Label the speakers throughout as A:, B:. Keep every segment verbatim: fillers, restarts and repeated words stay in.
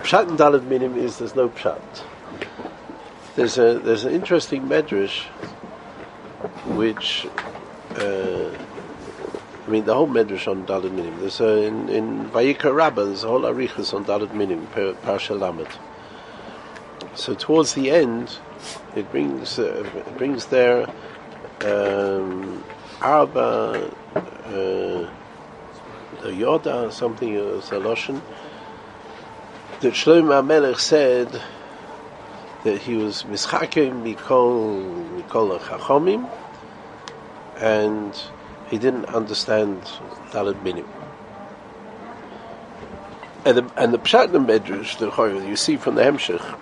A: pshat in Daled Minim is there's no pshat. There's a there's an interesting medrash which uh, I mean the whole medrash on Daled Minim. There's a, in in Vayikra Rabbah there's a whole arichas on Daled Minim, Parsha Lamed. So towards the end, it brings uh, it brings there um, Arba uh, the Yoda something uh, Saloshin that Shlomo HaMelech said that he was mischakim mikol mikol chachomim, and he didn't understand Daled Minim. And the and the pshat in the medrash that you see from the Hemshech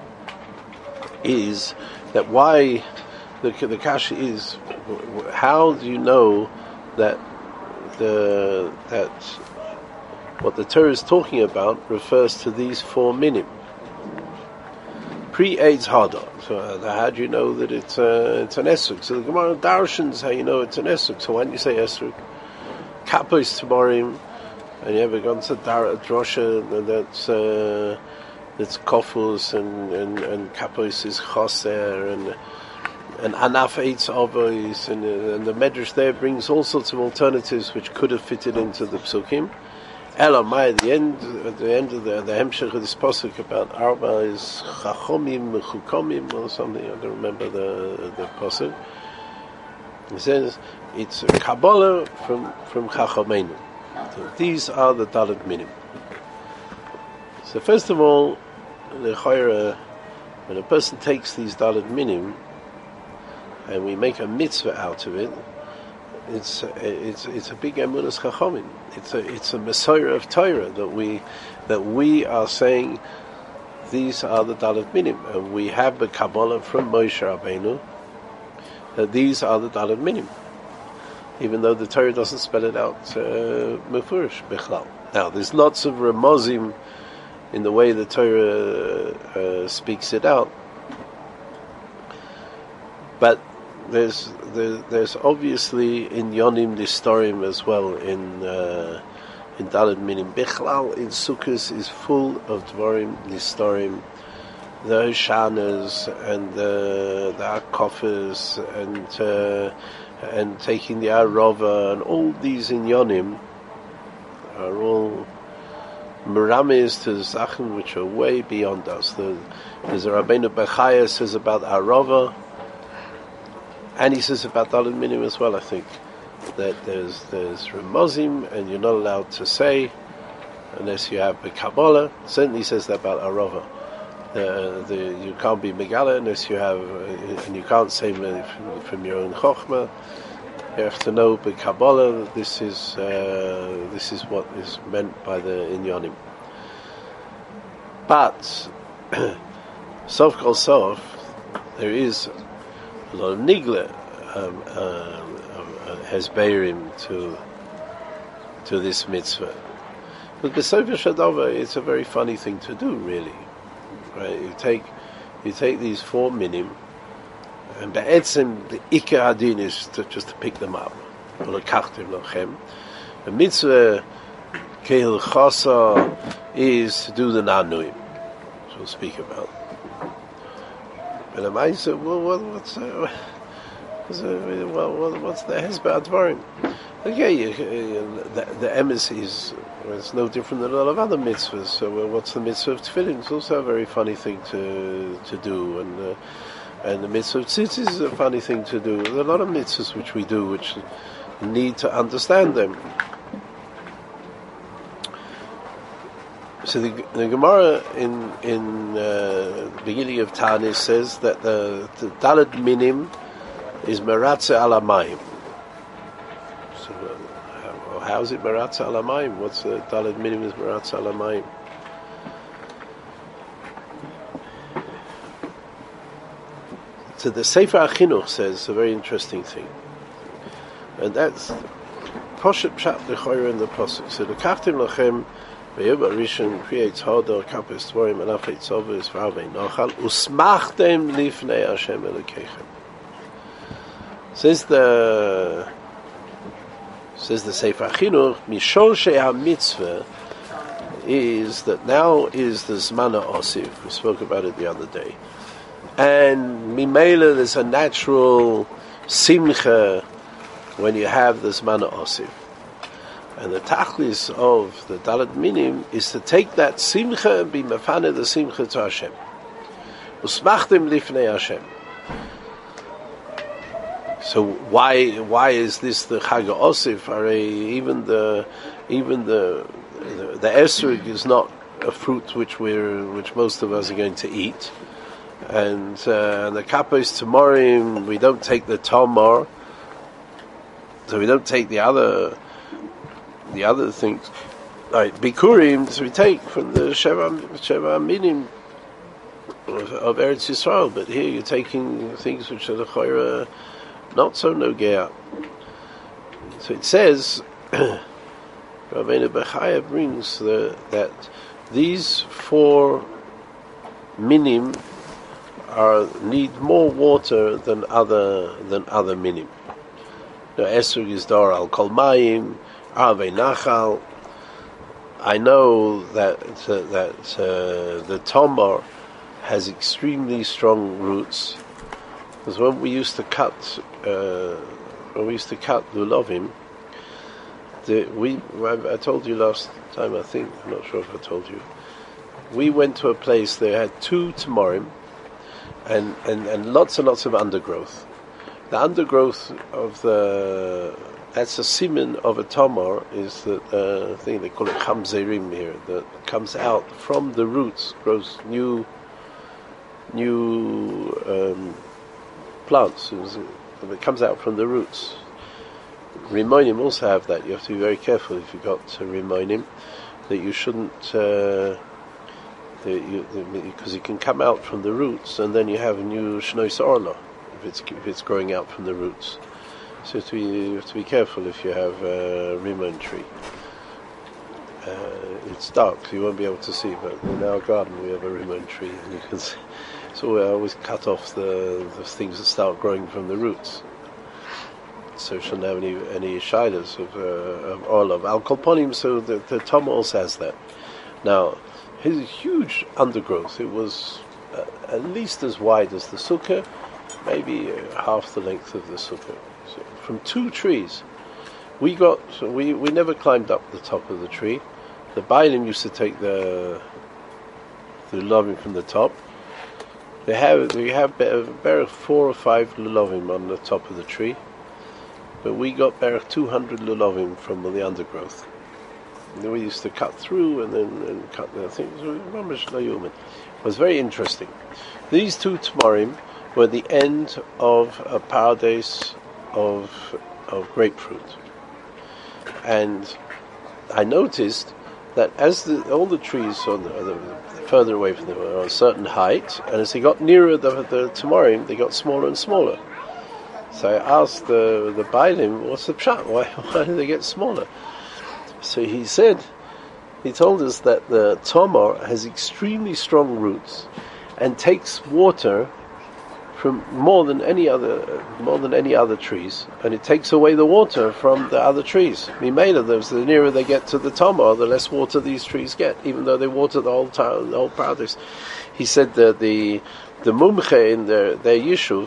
A: is that why the the kasha is how do you know that the that what the Torah is talking about refers to these four minim pre-AIDS Hadar. So uh, how do you know that it's uh, it's an esrog? So the Gemara darshans how you know it's an esrog. So why don't you say esrog? Kapos Tamarim, and you ever gone to Dar Drosha and that's uh, it's kofus and and and kapos is choser and and anaf eitz avos and uh, and the medrash there brings all sorts of alternatives which could have fitted into the psukim. Elamai at the end at the end of the the hemshech of this pasuk about Arba is chachomim chukomim or something. I don't remember the the pasuk. It says it's a kabbalah from from chachomenu. So these are the Daled Minim. So first of all, the chayra, when a person takes these Daled Minim and we make a mitzvah out of it, it's it's it's a big emunas chachomim. It's a it's a messiah of Torah that we that we are saying these are the Daled Minim, and we have the Kabbalah from Moshe Rabbeinu that these are the Daled Minim, even though the Torah doesn't spell it out mefurish bichlal. Now there's lots of remozim in the way the Torah uh, speaks it out, but there's there, there's obviously in Yonim Nistorim as well in uh, in Daled Minim bichlal in Sukkos is full of Dvarim Nistorim, the Hoshanas and the the Akofas and uh, and taking the Arova and all these in Yonim are all Meramis to Zachen which are way beyond us. The, there's a Rabbeinu Bechaya says about Arova, and he says about Daled Minim as well, I think, that there's there's Ramozim and you're not allowed to say unless you have the Kabbalah. Certainly says that about Arova. The, the, you can't be Megala unless you have, uh, and you can't say from, from your own Chokhmah. You have to know the Kabbalah. This is uh, this is what is meant by the Inyanim. But Sof Kol Sof, there is a lot of nigla um, uh, uh, hesberim to to this mitzvah. But B'Sof Shadova, it's a very funny thing to do, really. Right? You take you take these four minim, and be'etzem the ikar hadin is to, just to pick them up. The mitzvah keil chasa is to do the nanuim, which we'll speak about. And I said, well, what, what's uh, what's, uh, well, what's the hezbollah dvarim? Okay, you, uh, the, the emes is well, it's no different than a lot of other mitzvahs. So, well, what's the mitzvah of tefillin? It's also a very funny thing to to do, and uh, and the mitzvah of tzitzis is a funny thing to do. There are a lot of mitzvahs which we do, which need to understand them. So the, the Gemara in in uh, the beginning of Tanis says that the, the Daled Minim is Meratze Alamayim. So uh, how is it Meratze Alamayim? What's the Daled Minim is Meratze Alamayim? So the Sefer HaChinuch says a very interesting thing, and that's Poshet Pshat L'Choyer in the Pasuk. So the Kachtim Lachem V'yov Arishon creates Hodor Kapos Dvarim and Afei Tzovos V'Arvei Nochal Usmachtem Lifnei Hashem Elokeichem. Says the says the Sefer HaChinuch Mishor She'ha Mitzvah is that now is the Zmana Osif. We spoke about it the other day. And Mimela, there's a natural simcha when you have the Zmana Osif. And the tachlis of the Dalet Minim is to take that simcha and be mefane the simcha to Hashem. Usmachtim lifnei Hashem. So why why is this the Chag Osif? Are even the even the the, the esrog is not a fruit which we're which most of us are going to eat, and uh, the kapos tamarim we don't take the tamar, so we don't take the other the other things like bikurim. So we take from the sheva sheva minim of, of Eretz Yisrael, but here you're taking things which are the chayra. Not so nogea. So it says, Rabbeinu Bechaya brings the, that these four minim are need more water than other than other minim. Now, Esrog is dar al kol mayim, ave nachal. I know that uh, that uh, the tomar has extremely strong roots. Because when we used to cut, uh, when we used to cut lulovim, the, we I told you last time, I think, I'm not sure if I told you, we went to a place, they had two tamarim, and, and, and lots and lots of undergrowth. The undergrowth of the, that's a siman of a tamar, is that uh, thing, they call it chamzerim here, that comes out from the roots, grows new, new, um, plants. It comes out from the roots. Rimonim also have that. You have to be very careful if you've got uh, rimonim that you shouldn't, uh, because it can come out from the roots, and then you have a new shnois orla if it's if it's growing out from the roots. So you have to be, you have to be careful if you have a rimon tree. Uh, it's dark, so you won't be able to see. But in our garden we have a rimon tree, and you can see. So we always cut off the, the things that start growing from the roots. So we shouldn't have any any shilas of, uh, of oil of alkolponim. So the, the Tom also has that. Now, his huge undergrowth, it was uh, at least as wide as the sukkah, maybe uh, half the length of the sukkah. So from two trees, we got, so we, we never climbed up the top of the tree. The Bailim used to take the, the loving from the top. They have they have about four or five lulovim on the top of the tree, but we got about two hundred lulovim from the undergrowth. And then we used to cut through and then and cut the things. It was very interesting. These two tamarim were the end of a paradise of of grapefruit, and I noticed that as the, all the trees on the, the further away from them were on a certain height, and as they got nearer the, the tamarim, they got smaller and smaller. So I asked the the Bailim, what's the pshat? Why why do they get smaller? So he said, he told us that the tamar has extremely strong roots and takes water from more than any other more than any other trees, and it takes away the water from the other trees. Mimela, the nearer they get to the tamar, the less water these trees get, even though they water the whole town, the whole paradise. He said that the the mumche in their their yishuv,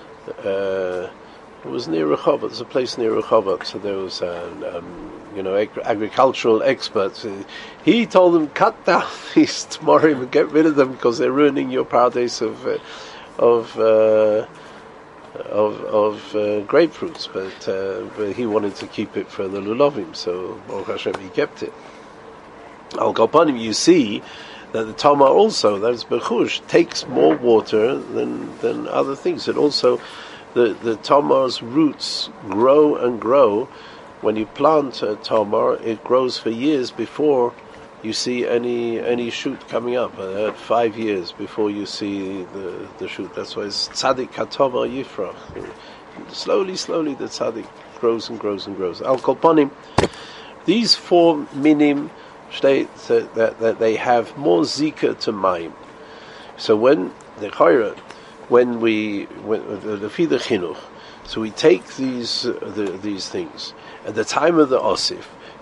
A: uh, it was near Rehovot. There's a place near Rehovot, so there was um, um, you know ag- agricultural experts. He told them, cut down these tamarim and get rid of them because they're ruining your paradise of. Uh, of uh, of of uh, grapefruits, but, uh, but he wanted to keep it for the lulovim, so Baruch Hashem, he kept it. Al Kalpanim, you see that the tamar also, that is bechush, takes more water than than other things. And also the the tamar's roots grow and grow. When you plant a tamar, it grows for years before you see any any shoot coming up. Uh, five years before you see the, the shoot. That's why it's tzaddik katoma yifrach. Slowly, slowly the tzaddik grows and grows and grows. Al kolpanim, these four minim state that, that, that they have more zika to mayim. So when the chayra, when we when the the chinuch, so we take these uh, the, these things at the time of the osif.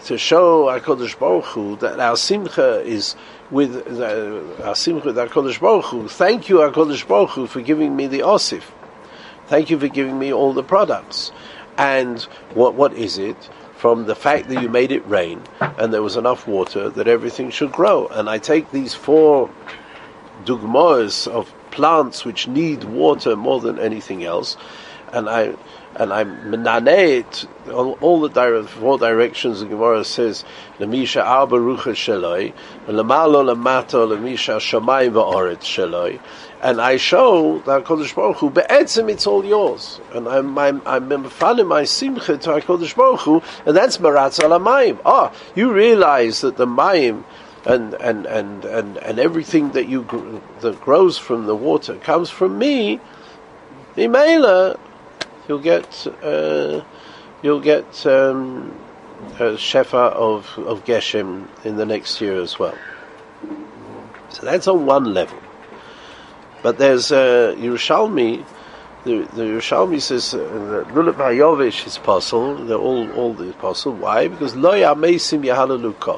A: to show HaKadosh Baruch Hu that our simcha is with uh, our simcha with HaKadosh Baruch Hu. Thank you, HaKadosh Baruch Hu, for giving me the osif. Thank you for giving me all the products. And what what is it? From the fact that you made it rain and there was enough water that everything should grow. And I take these four dugmas of plants which need water more than anything else, and I and I menane it all, all the dire, four directions. The Gemara says, "Lemisha arba ruchas sheloi, lemalo lemato lemisha shamayim va'oretz sheloi," and I show that HaKadosh Baruch Hu be'etzem it's all yours, and I'm I'm I'm mefanim my simcha to HaKadosh Baruch Hu, and that's maratz al hamayim. Ah, you realize that the mayim and and and and and everything that you gr- that grows from the water comes from me. Imela, you'll get uh, you'll get um, a shefa of of geshem in the next year as well. So that's on one level. But there's uh, Yerushalmi. The, the Yerushalmi says uh, that Lulav Hayovish is possible. They're all all the possible. Why? Because lo yamesim yahalaluka.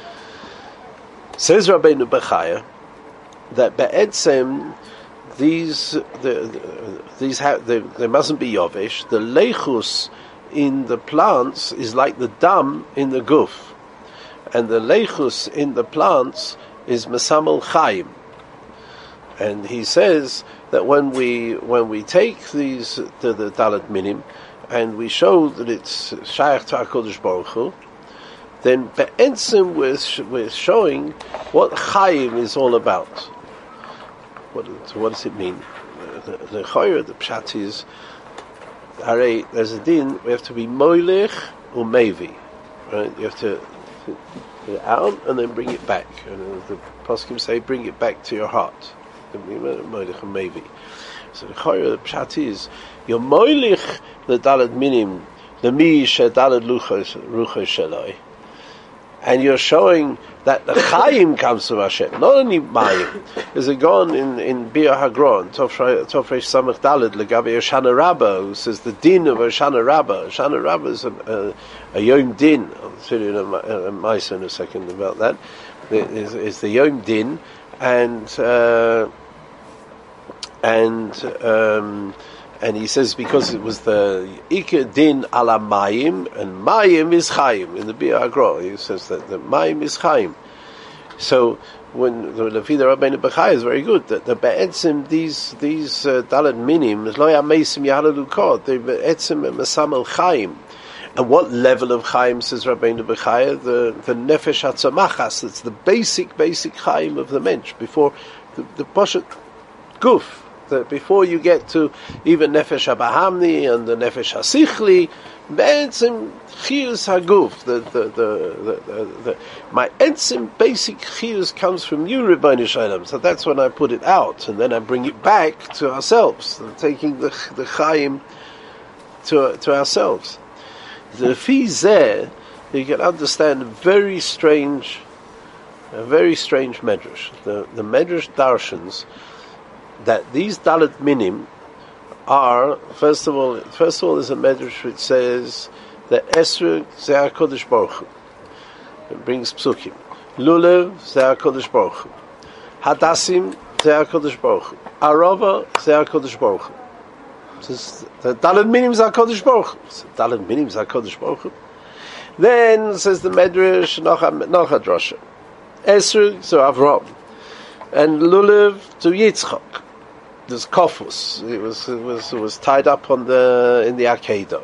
A: Says Rabbeinu Bechaya that be'etzem these the, the, these ha- they, they mustn't be yovish. The leichus in the plants is like the dam in the guf, and the leichus in the plants is mesamel chaim. And he says that when we when we take these the, the dalat minim and we show that it's shaykh to HaKadosh Baruch Hu, then be'etzem we're, we're showing what chaim is all about. What, so what does it mean? The the chayr, the pshat is, alright, there's a din, we have to be moilech or mevi. Right? You have to put it out and then bring it back. And the poskim say, bring it back to your heart. Moilech and mevi. So the chayr, the pshat is, you're moilech the dalad minim, the mi she dalad luchos sheloi. And you're showing that the Chaim comes from Hashem, not only Mayim. There's a gon in in Bia Hagron, Tofresh Samach Daled Legabe Hoshana Rabbah, who says the din of Hoshana Rabbah. Hoshana Rabbah is a, a, a Yom Din. I'll tell you a, a mice in a second about that. Is is the Yom Din, and uh, and um, and he says because it was the Iker Din ala Mayim, and Mayim is Chaim. In the Bia Hagron, he says that the Mayim is Chaim. So when the Lefida Rabbeinu Bechai is very good, that the be'etzim these these uh, dalad minim lo yamesim yahalalu kod, they be'etzim mesamel Chaim. And what level of Chaim, says Rabbeinu Bechai? The the nefesh hatzamachas. It's the basic basic Chaim of the mensch before the, the poshet guf. That before you get to even nefesh habahamni and the nefesh hasichli, be'etzim chiyus haguf. The the the the, the my etzim basic chiyus comes from you, Rebbeinu Shalom. So that's when I put it out, and then I bring it back to ourselves, taking the the chaim to to ourselves. The fizeh, you can understand a very strange, a very strange medrash. The the medrash darshans that these dalat minim are, first of all, first of all, there's a medrash which says that Esrog ze HaKadosh Baruch Hu. It brings psukim. Lulav ze HaKadosh Baruch Hu. Hadassim ze HaKadosh Baruch Hu. Arava ze HaKadosh Baruch Hu. Says the dalat minim ze HaKadosh Baruch Hu. Dalat minim ze HaKadosh Baruch Hu. Then says the medrash noch a drosha. Esrog to Avram, and Lulav to Yitzchak. There's Kofus. It was it was it was tied up on the in the Akedah,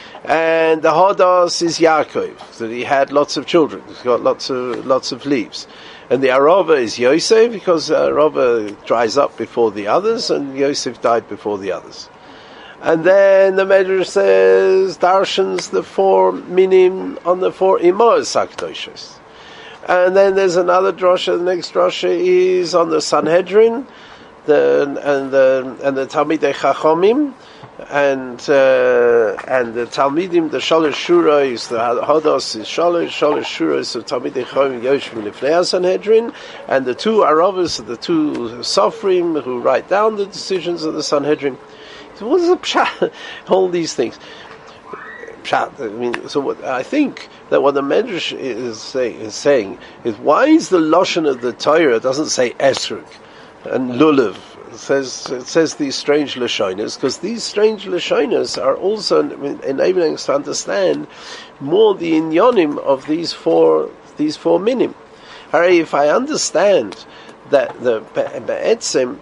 A: and the Hodos is Yaakov. That he had lots of children. He's got lots of lots of leaves, and the Arava is Yosef because Arava dries up before the others, and Yosef died before the others. And then the Medrash says Darshans the four minim on the four Imos Sakdoshos. And then there's another drosha. The next drosha is on the Sanhedrin, the and the and the Talmidei Chachomim, and uh, and the Talmidim, the Shalosh Shuros, the Hodos is Shalosh Shalosh Shuros of Talmidei Chachomim Yoshvim Lifnei Sanhedrin, and the two Aravas, the two Sofrim who write down the decisions of the Sanhedrin. So what is the pshat? All these things. pshat. I mean, so what I think that what the Medrash is, say, is saying is, why is the lashon of the Torah doesn't say esrog and lulav? It says it says these strange lashonas, because these strange lashonas are also enabling us to understand more the inyonim of these four these four minim. Hurry, if I understand that the be'etzem,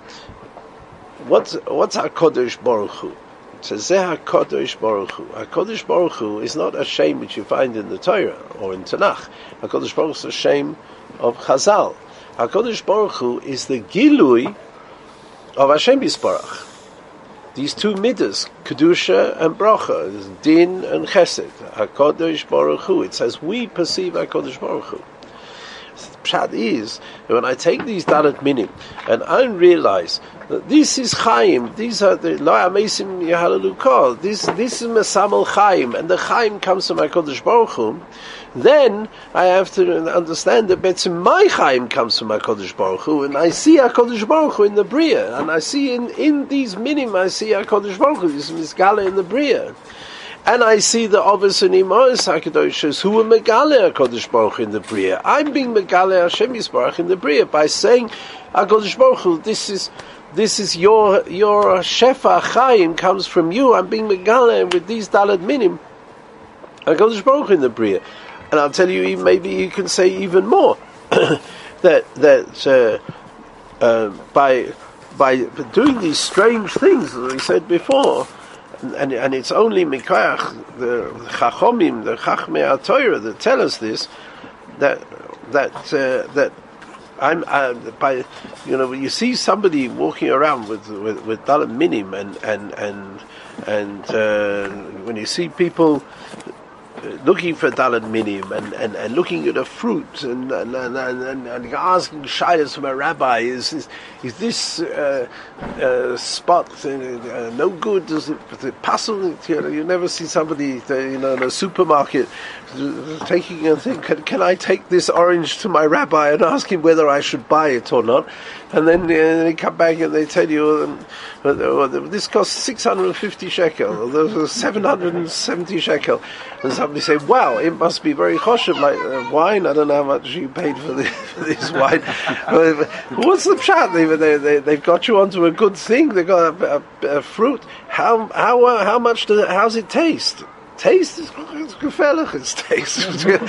A: what's what's HaKadosh Baruch Hu? It says Zeh HaKadosh Baruch Hu. HaKadosh Baruch Hu is not a shame which you find in the Torah or in Tanakh. HaKadosh Baruch Hu is a shame of Chazal. HaKadosh Baruch Hu is the Gilui of Hashem Yisparach. These two midas, Kedusha and Bracha, is Din and Chesed. HaKadosh Baruch Hu. It says we perceive HaKadosh Baruch Hu. The pshat is that when I take these dalet minim and I realize that this is Chaim, these are the Lo Amesim Yahalelukah, this this is Mesamel Chaim, and the Chaim comes from HaKadosh Baruch Hu, then I have to understand that Betzim my Chaim comes from HaKadosh Baruch Hu, and I see HaKadosh Baruch Hu in the Bria, and I see in, in these minim I see HaKadosh Baruch Hu, this is Misgala in the Bria. And I see the Avos and Imos HaKadoshos who are Megale HaKadosh Baruch Hu in the Bria. I'm being Megale Hashem Yisbarach in the Bria by saying, HaKadosh Baruch Hu, this is this is your your Shefa Chaim comes from you. I'm being Megale with these Dalet Minim HaKadosh Baruch Hu in the Bria. And I'll tell you, maybe you can say even more that that uh, uh, by by doing these strange things that we said before. And and it's only Mikayach, the Chachomim, the Chachmei HaTorah that tell us this, that that uh, that I'm uh, by you know you see somebody walking around with with, with Dalet Minim and and and and uh, when you see people looking for Dalet Minim and, and, and looking at a fruit and and, and, and, and asking shayas from a rabbi, is is, is this uh, uh, spot uh, uh, no good? Does it, does it pass? You know, you never see somebody uh, you know in a supermarket taking and think, can, can I take this orange to my rabbi and ask him whether I should buy it or not? And then uh, they come back and they tell you, um, uh, this costs six hundred fifty shekel, or this was seven hundred seventy shekel. And somebody say, wow, it must be very choshev, like uh, wine. I don't know how much you paid for, the, for this wine. But what's the pshat? They, they, they, they've got you onto a good thing. They've got a, a, a fruit. How how uh, how much does it, how's it taste? Taste is gefährlich. It's taste.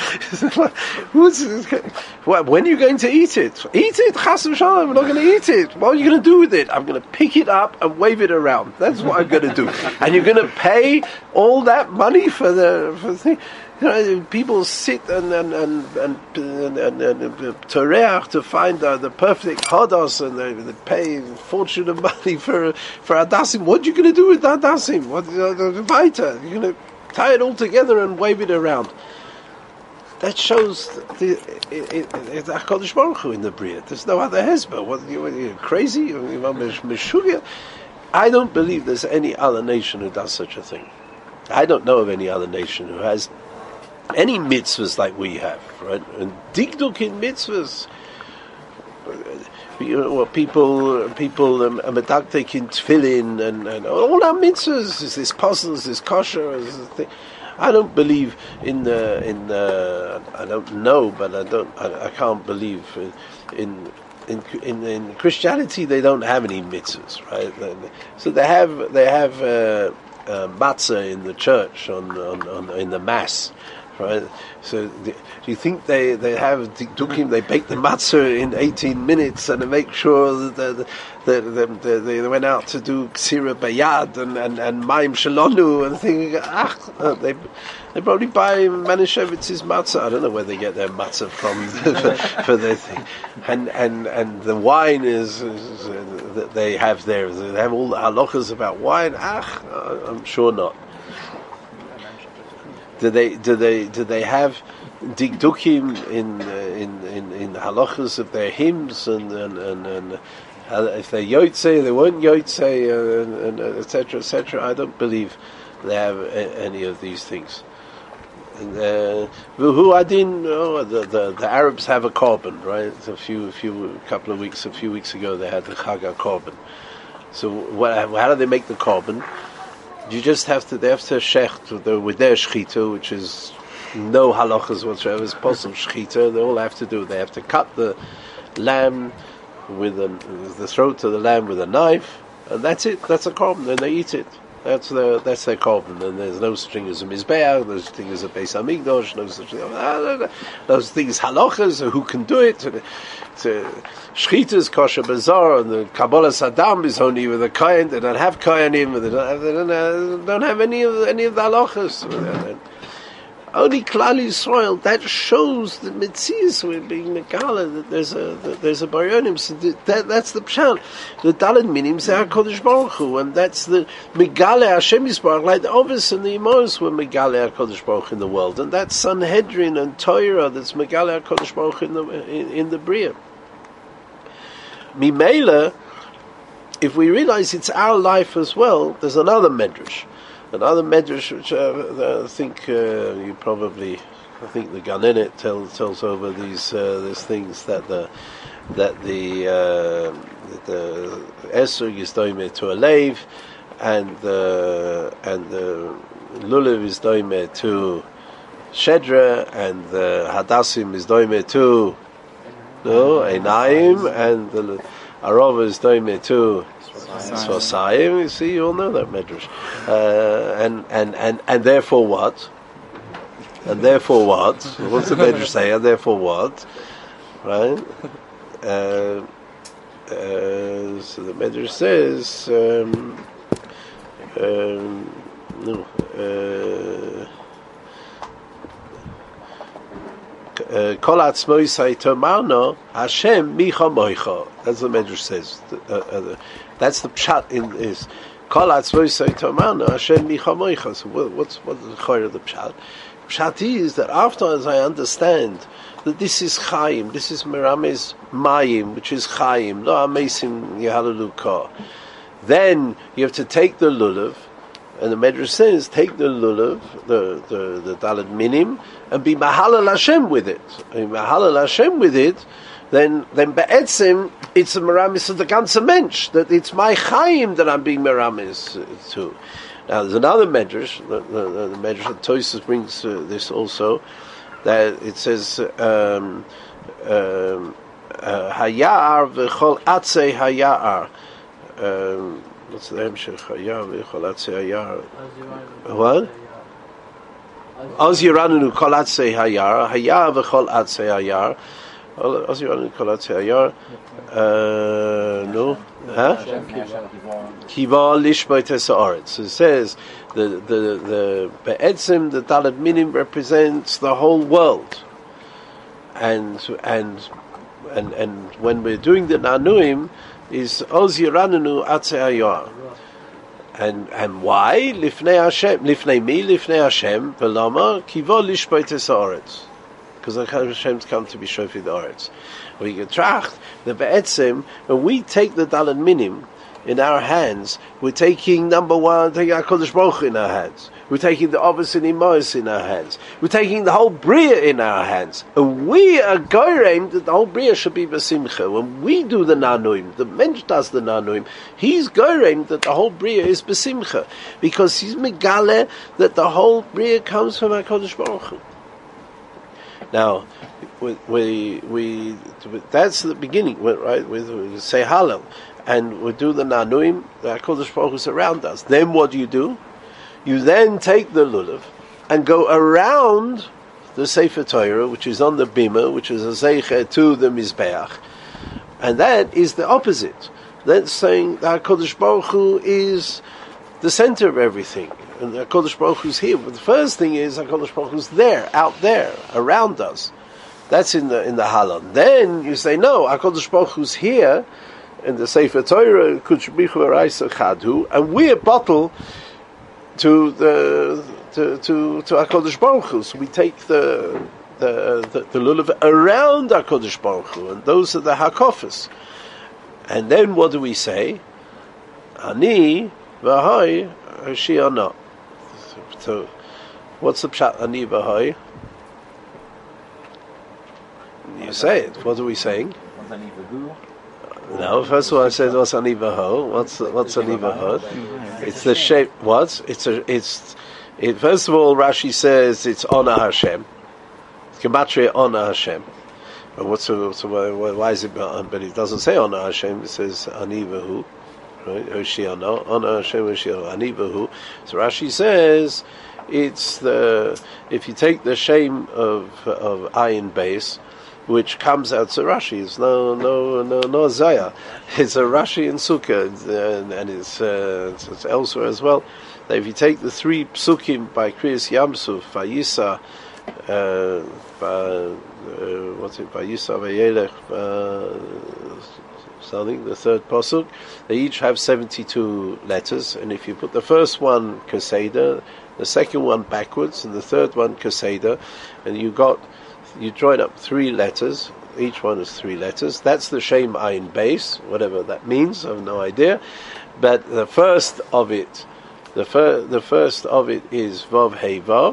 A: When are you going to eat it? Eat it, chas v'shalom. I'm not going to eat it. What are you going to do with it? I'm going to pick it up and wave it around. That's what I'm going to do. And you're going to pay all that money for the for the thing. You know, people sit and and and and, and, and, and toreach to find uh, the perfect hadas, and they, they pay a fortune of money for for adasim. What are you going to do with that adasim? What uh, weiter? You're going to tie it all together and wave it around. That shows the it, it, it's HaKadosh Baruch Hu in the Bria. There's no other hezbollah. What you, you crazy? You I don't believe there's any other nation who does such a thing. I don't know of any other nation who has any mitzvahs like we have, right? And digduk in mitzvahs. You know, well, people, people, um, medaktek in tefillin, and, and all our mitzvahs. Is this puzzle? Is this kosher? Is this thing? I don't believe in the in the. I don't know, but I don't. I, I can't believe in in, in in Christianity. They don't have any mitzvahs, right? So they have they have uh, uh, matzah in the church on, on, on in the mass. Right, so the, do you think they, they have dukim? They bake the matzah in eighteen minutes and they make sure that they, they, they, they went out to do ksira bayad and and and maim shalonu and thinking, ah, they they probably buy Manishevitz's matzah. I don't know where they get their matzah from for, for their thing, and and and the wine is, is uh, that they have there. They have all the halachas about wine. Ah, I'm sure not. Do they do they do they have digdukim in uh, in in in the halachas of their hymns and and and, and uh, if they're yotze, they won't yotze, uh, and, and et cetera et cetera. I don't believe they have a, any of these things. And who I didn't know, the, the the Arabs have a korban, right? A few a few a couple of weeks a few weeks ago they had the Chag HaKorban. So what, how do they make the korban? You just have to, they have to shecht with, the, with their shechita, which is no halachas whatsoever, it's possible shechita. They all have to do, they have to cut the lamb with a, the throat of the lamb with a knife, and that's it, that's a korban, then they eat it. That's their, that's their korban, and there's no such thing as a mizbeach, no such thing as a beis hamikdash, no such thing, those things halachas, who can do it. Shechita is kosher bazar, and the Kabbalah Saddam is only with a kohen. They don't have kohenim, they don't have, they don't have, don't have any of any of the halachas. Only Klal Yisrael, that shows the mitzias we're being megala, that there's a that there's a baryonim. So that, that's the pshat. The daled minim ze HaKadosh Baruch Hu, and that's the megala Hashem Yisbarach, like the Ovis and the Imos were megala HaKadosh Baruch Hu in the world, and that's Sanhedrin and Torah that's megala HaKadosh Baruch Hu in the in, in the Bria. Mimela, if we realize it's our life as well, there's another medrash. Another medrash which uh, I think uh, you probably, I think the Ganenet tells tells over these uh, these things that the that the uh, the esrog is doime to a lave, and the and the lulav is doime to shedra, and the hadassim is doime to no einayim, and the arava is doime to Svasayim. You see, you all know that medrash, uh, and and and and therefore what? And therefore what? What's the medrash say? And therefore what? Right? Uh, uh, so the medrash says, um, um, no. Uh, Kol atzmo yisai tomarno Hashem micha moicha. That's what the medrash says. Uh, uh, that's the pshat in this. Kol atzmo yisai tomarno Hashem micha moicha. So what, what's what's the chayr of the pshat? Pshat is that after as I understand that this is Chaim, this is Merames Mayim, which is Chaim, lo amesim yehalaluka. Then you have to take the lulav. And the Medrash says, take the lulav, the the the daled minim, and be mahalal Hashem with it. And mahalal Hashem with it, then then be'etzim it's a meramis of the ganze mensch, that it's my chaim that I'm being meramis to. Now there's another Medrash, the, the, the Medrash that Tosfos brings uh, this also, that it says um, um, uh, hayar v'chol atzei hayar. Um, What's the Hemshech? Hayar v'chol atzei hayar. What? Oz Yiranunu kol atzei hayar. Hayar v'chol atzei hayar. Oz Yiranunu kol atzei hayar. No? Huh? Kiva lishbot es haaretz. So it says the the the be'etzim, the daled minim represents the whole world, and and and and when we're doing the nanuim is Oz Yiranunu atzei hayar. And and why? Lifnei Hashem, lifnei mi, lifnei Hashem, velama kiva lishbot es haaretz. Because Hashem's come to be shofet the haaretz. We get tracht the be'etzim, when we take the daled minim in our hands, we're taking number one, taking HaKadosh Baruch Hu in our hands. We're taking the Avos and Imos in our hands. We're taking the whole Bria in our hands. And we are goyim that the whole Bria should be Basimcha. When we do the Nanuim, the Mensch does the Nanuim, he's goyim that the whole Bria is Basimcha. Because he's Megale that the whole Bria comes from HaKadosh Baruch Hu. Now, we, we, we, that's the beginning, right? We, we say Hallel. And we do the Nanuim, the HaKadosh Baruch Hu is around us. Then what do you do? You then take the lulav and go around the Sefer Torah, which is on the bima, which is a zeicher to the mizbeach, and that is the opposite. That's saying that HaKadosh Baruch Hu is the center of everything, and the HaKadosh Baruch Hu is here. But the first thing is HaKadosh Baruch Hu is there, out there, around us. That's in the in the halal. Then you say no, HaKadosh Baruch Hu is here. In the Sefer Torah, and we are bottle to the to to to HaKadosh Baruch Hu. So we take the the the, the lulav around HaKadosh Baruch Hu, and those are the hakofas. And then what do we say? Ani v'hai shiana. So what's the pshat? Ani v'hai. You say it. What are we saying? No, first of all, I said what's aniva ho. What's what's aniva ho? It's the shape. What? It's a. It's. It, first of all, Rashi says it's honor Hashem. It's gematria honor Hashem. But what's so? So why is it? But it doesn't say honor Hashem. It says aniva hu. Right? Hoshiana honor Hashem Hoshiana aniva hu. So Rashi says it's the. If you take the shame of of ayin base, which comes out to Rashi. It's no, no, no, no Zaya. It's a Rashi in Sukkah, and, and it's, uh, it's, it's elsewhere as well. That if you take the three psukim by Kriyas Yamsuf, Vayisa, uh, uh, what's it, Vayisa, Vayelech, uh, something, the third pasuk, they each have seventy-two letters, and if you put the first one Keseda, the second one backwards, and the third one Keseda, and you got you join up three letters, each one is three letters. That's the Shem Ayin base, whatever that means, I have no idea. But the first of it, the, fir- the first of it is Vav Hey Vav,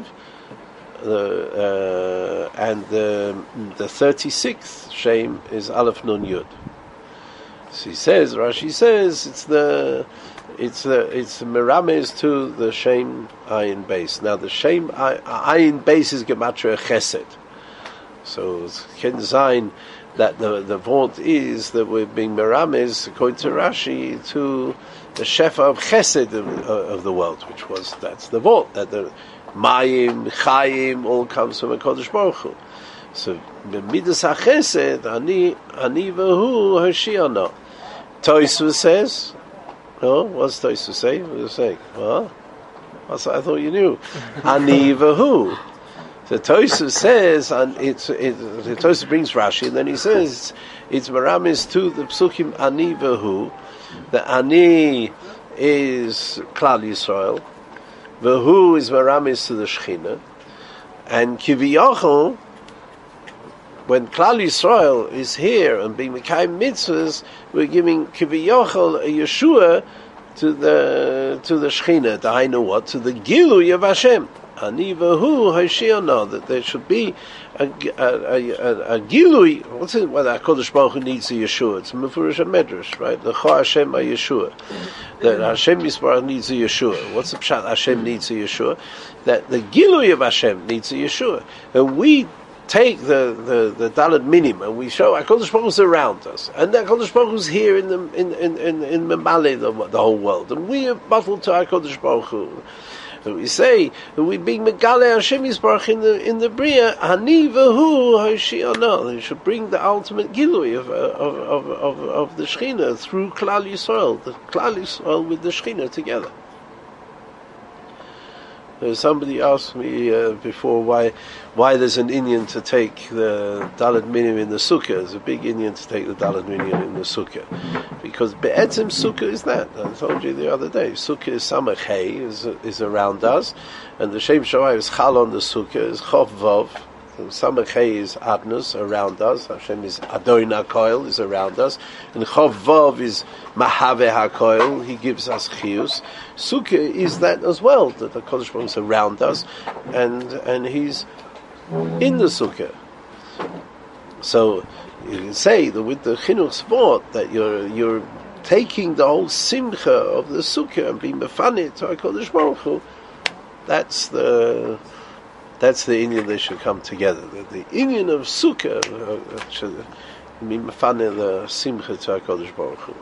A: the, uh, and the, the thirty-sixth Shem is Aleph Nun Yud. So he says, Rashi says, it's the it's the it's Merames to the Shem Ayin base. Now the Shem Ayin base is Gematria Chesed. So it's can sign that the the vault is that we're being merames according to Rashi to the shefa of Chesed of, of the world, which was that's the vault that the Mayim Chayim all comes from a Kodesh Baruch Hu. So Midas HaChesed Ani Ani Vahu Hoshiana. Tosfos says, no, what's Tosfos say? What does it say? Well, I thought you knew. Ani Vahu. The Tosfos says, and it's it, the Tosfos brings Rashi, and then he says it's meramis to the psukim ani v'hu. The ani is Klal Yisrael, v'hu is meramis to the Shechina, and kiviyachol, when Klal Yisrael is here and being mekayim mitzvahs, we're giving kiviyachol a Yeshua to the to the Shechina. I know what to the Gilui of Hashem. Ani v'hu Hoshiana, that there should be a, a, a, a, a Gilui. What's it? Well, HaKadosh Baruch Hu needs a Yeshua. It's Mefurish HaMedrash, right? The Cha Hashem a Yeshua. That Hashem Yisbarach needs a Yeshua. What's the pshat? Hashem needs a Yeshua. That the Gilui of Hashem needs a Yeshua. And we take the the the Daled Minim and we show HaKadosh Baruch Hu is around us, and HaKadosh Baruch Hu is here in the in in in in Memale, the, the whole world, and we are bottled to HaKadosh Baruch Hu. So we say that we being Megale Hashem Yisbarach in the in the Bria, Hani v'hu Hoshiana. They should bring the ultimate Gilui of of of of, of the Shechina through Klal Yisrael, the Klal Yisrael with the Shechina together. Uh, somebody asked me uh, before why why there's an Indian to take the Daled Minim in the Sukkah. There's a big Indian to take the Daled Minim in the Sukkah. Because Be'etzim Sukkah is that. I told you the other day. Sukkah is Samach Hey, is, is around us. And the Shem Shammai is Chal on the Sukkah, is Chov Vov. Samach Hey is Adnus, around us. Hashem is Adon HaKoil, is around us. And Chov Vov is Mahave HaKoil, he gives us Chiyus. Sukkah is that as well, that the Kodesh Baruch Hu is around us, and and he's in the Sukkah. So you can say that with the Chinuch Sport that you're you're taking the whole Simcha of the Sukkah and being mefaneh to HaKadosh Baruch Hu. That's the that's the Indian they should come together. The, the Indian of Sukkah uh, should be mefaneh the Simcha to HaKadosh Baruch Hu.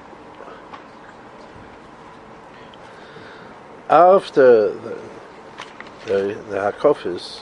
A: After the the, the Hakofis,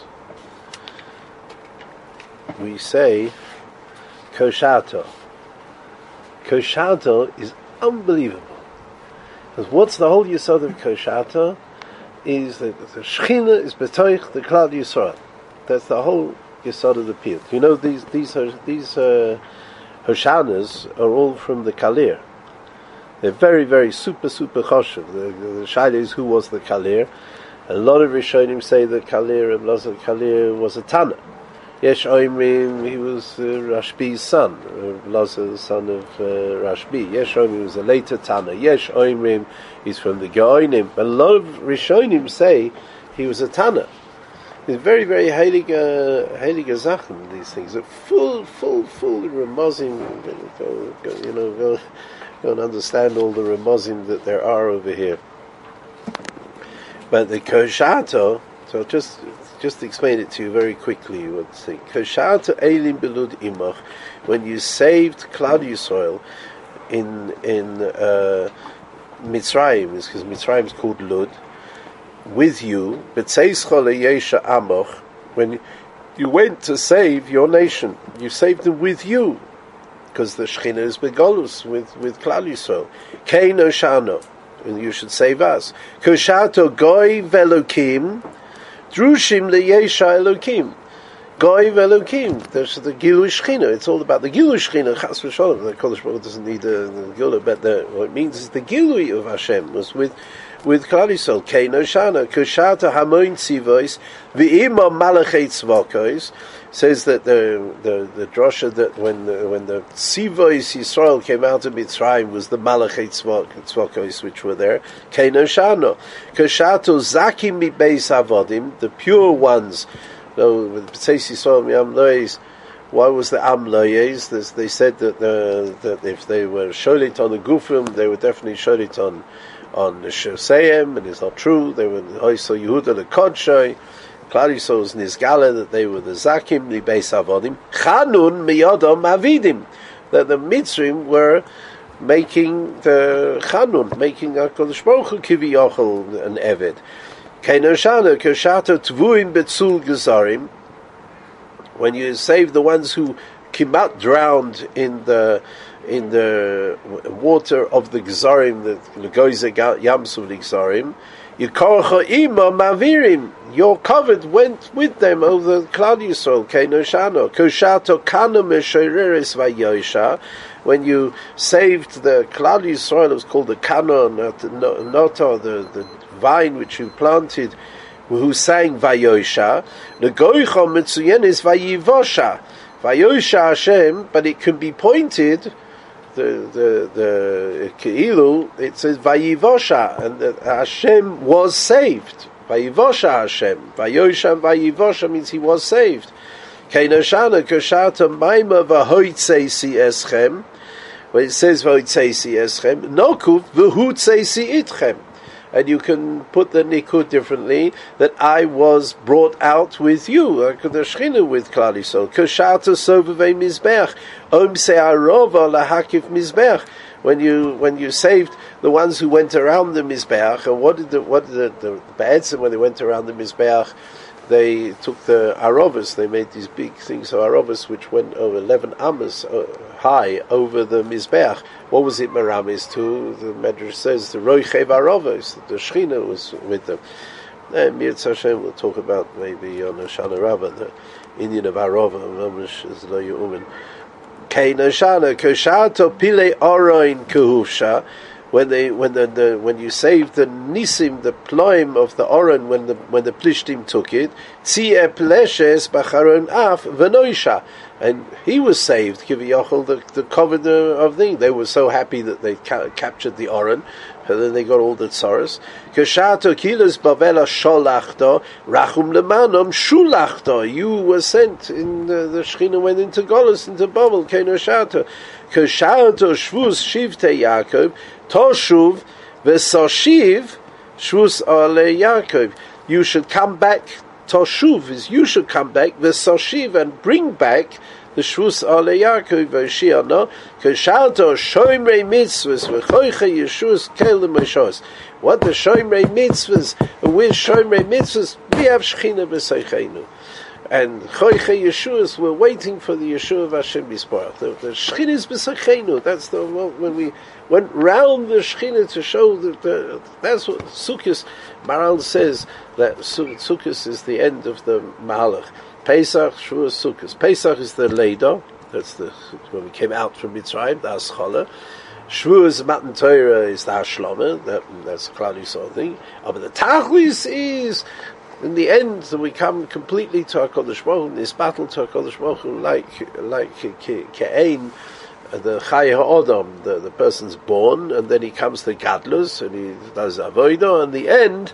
A: we say Koshato. Koshato is unbelievable. Because what's the whole yesod of Koshato? Is that the Shechina is betoich the Klal Yisrael. That's the whole yesod of the piyut. You know, these these are, these uh, Hoshanas are all from the Kalir. They're very, very super, super choshev. The, the, the shaila is who was the Kalir. A lot of Rishonim say that Kalir, Reb Elazar Kalir, was a Tana. Yesh Oimrim, he was uh, Rashbi's son, Reb Elazar, the son of uh, Rashbi. Yesh Oimrim was a later Tana. Yesh Oimrim is from the Geonim. But a lot of Rishonim say he was a Tana. It's very, very heilige, heilige Sachen, these things. They're full, full, full Ramazim. Go, go, you know, go, go and understand all the Ramazim that there are over here. But the Koshato, so just just explain it to you very quickly. What's the Koshato Eilim Belud Imach, when you saved Klal Yisrael in in uh, Mitzrayim, because Mitzrayim is called Lud, with you, when you went to save your nation, you saved them with you, because the Shechina is begolus with with Klal Yisrael. Keino Shano, and you should save us. Koshato Goy Velokim, Drushim LeYesha Elokim. Goy Velokim. There's the Gilu Shechina. It's all about the Gilu Shechina. Chas v'sholom. The Kodesh Baruch doesn't need the, the Gilu, but the, what it means is the Gilu of Hashem was with with Klal Yisrael. Keino Shana. Koshato Hamoin Tzivois V'imo Malachei Tzvokos. Says that the the the drosha that when the, when the Tzivois Yisrael came out of Mitzrayim was the Malachei Tzvokos which were there. Keino Shana. Koshato Zakim Mi Beis Avodim, the pure ones. No, with B'tzeis Yisrael Mi'am Loyes. Why was the Am Loyes? They said that the, that if they were sholit on the Gufim, they were definitely sholit on on the Shoseim, and it's not true. They were Hoyso Yehuda the Kodshay. Klal Yisrael's Nizgala that they were the Zakim Li Beis Avodim. Chanun Miyodom Avidim, that the Mitzrim were making the Chanun, making HaKadosh Baruch Hu Kiviyachol an Eved. Keinoshana Koshato Tvuim Betzul Gezarim, when you save the ones who kimat drowned in the in the water of the Gezarim, the Legoize Yamsuf Gezarim, Yikorcha Ima Mavirim, your covered went with them over Klal Yisrael. Keinoshana Koshato Kana Meshoreres Vayosha, when you saved the Klal Yisrael, it was called the Kana, not the the vine which you planted, who sang Vayosha. The Goicha Mitzuyen is Vayivosha, Vayosha Hashem, but it can be pointed. The the the Keilu, it says Vayivosha, and that Hashem was saved. Vayivosha Hashem, Vayosha and Vayivosha means he was saved. Keinoshana Koshata Maima Vahoitzeisi Eschem, when it says Vahoitzeisi Eschem, Nokuv Vahutzeisi Itchem. And you can put the nikud differently, that I was brought out with you, like the Shechina with Klal Yisrael. Koshata sovevei mizbech, om se'arova lahakif mizbech. When you when you saved the ones who went around the mizbech, and what did the what did the, the Ba'etzim, when they went around the mizbech, they took the arovas, they made these big things of arovas which went over eleven amas uh, high over the mizbeach. What was it maramis to? The Medrash says the roichev arovas, the Shechina was with them. And Mirz Hashem will talk about maybe on a Shana Rabbah, the Indian of arova, mamish is lo yu'umin. Keino Shana koshato pile oroin kuhusha. When they, when the, the, when you saved the nisim, the ploim of the oron, when the when the plishtim took it, tziyeh pleshes bacharon af v'noisha, and he was saved. Kiviyachol, the the covered of thing. They were so happy that they ca- captured the oron, and then they got all the tsaras. Keshato kilos bavela sholachto rachum lemanom shulachto. You were sent in the, the Shechina went into Golus, into Babel. Kenoshato keshato shvus shivte Yaakov. Toshuv v'soshiv shvus ale Yaakov. You should come back. Toshuv is you should come back. V'soshiv, and bring back the shvus ale Yaakov. V'shiano keshalto shoymrei mitzvahs v'choicha yeshus kelim meshos. What the shoymrei mitzvahs? With shoymrei mitzvahs, we have Shechina b'seicheinu. And Choiche Yeshuas, we're waiting for the Yeshua of Hashem Yisparach. The, the Shechina is b'seicheinu. That's the when we went round the Shechina to show that the, that's what Sukkos. Maral says that Sukkos is the end of the Mahalach. Pesach, Shavuos, Sukkos. Pesach is the Leidah. That's the when we came out from Mitzrayim, the Aschala. Shavuos, Matan Torah is the Hashlama. That, that's the Klal Yisrael thing. Oh, but the Tachlis is. In the end, we come completely to HaKadosh Baruch Hu, this battle to HaKadosh Baruch Hu, like, like Ke'ein, the Chai HaOdam, the, the person's born, and then he comes to Gadlus, and he does Avodah, and in the end,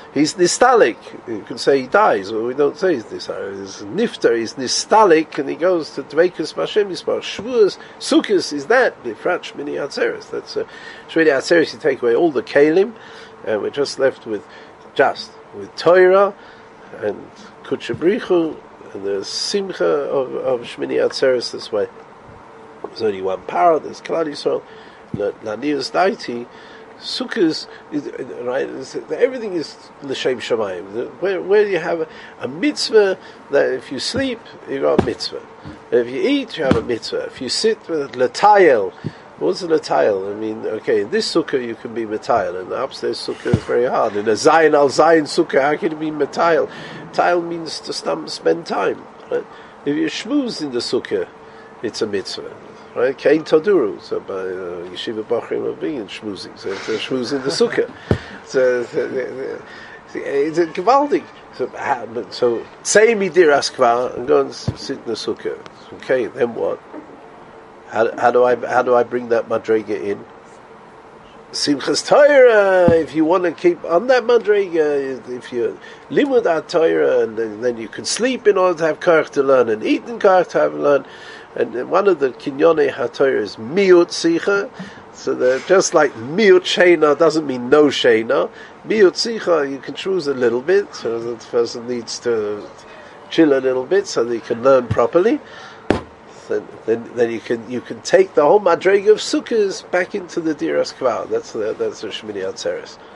A: he's nistalik. You can say he dies, or we don't say he's nistalik. He's nifter, he's nistalik, and he goes to Dveikus Mashem Yisbar. Shavuos, Sukkos is that, Bifrat Shmini Atzeres. That's uh, Shmini Atzeres, you take away all the Kalim, and we're just left with, just, with Torah, and Kutchabrichu, and the Simcha of, of Shmini Atzeres this way. There's only one power, there's Klal Yisrael, Lanius Daiti, Sukkahs, right? Everything is l'shem shamayim. Where where you have a, a mitzvah, that if you sleep, you got a mitzvah. If you eat, you have a mitzvah. If you sit with latayel, what's a latayel? I mean, okay, in this sukkah you can be metayel, and the upstairs sukkah is very hard. In a zayin al zayin sukkah, how can you be metayel? Tayel means to spend time. Right? If you shmooze in the sukkah, it's a mitzvah. Right, Kain Toduru. So by uh, Yeshiva Bachrim of being schmoozing, so it's a schmooz in the sukkah. So it's a gewaldig. So so say midir askva and go and sit in the sukkah. Okay, then what? How, how do I how do I bring that madrega in? Simchas Torah. If you want to keep on that madrega, if you limud at Torah, and then, then you can sleep in order to have karach to learn, and eat in karach to have learn. And one of the kinyonei haTorah is miut sicha, so that just like miut sheina doesn't mean no sheina. Miut sicha, you can choose a little bit, so the person needs to chill a little bit so that he can learn properly. Then, then, then you can you can take the whole madrega of sukkahs back into the diras kvar. That's the, that's the Shmini Atzeres.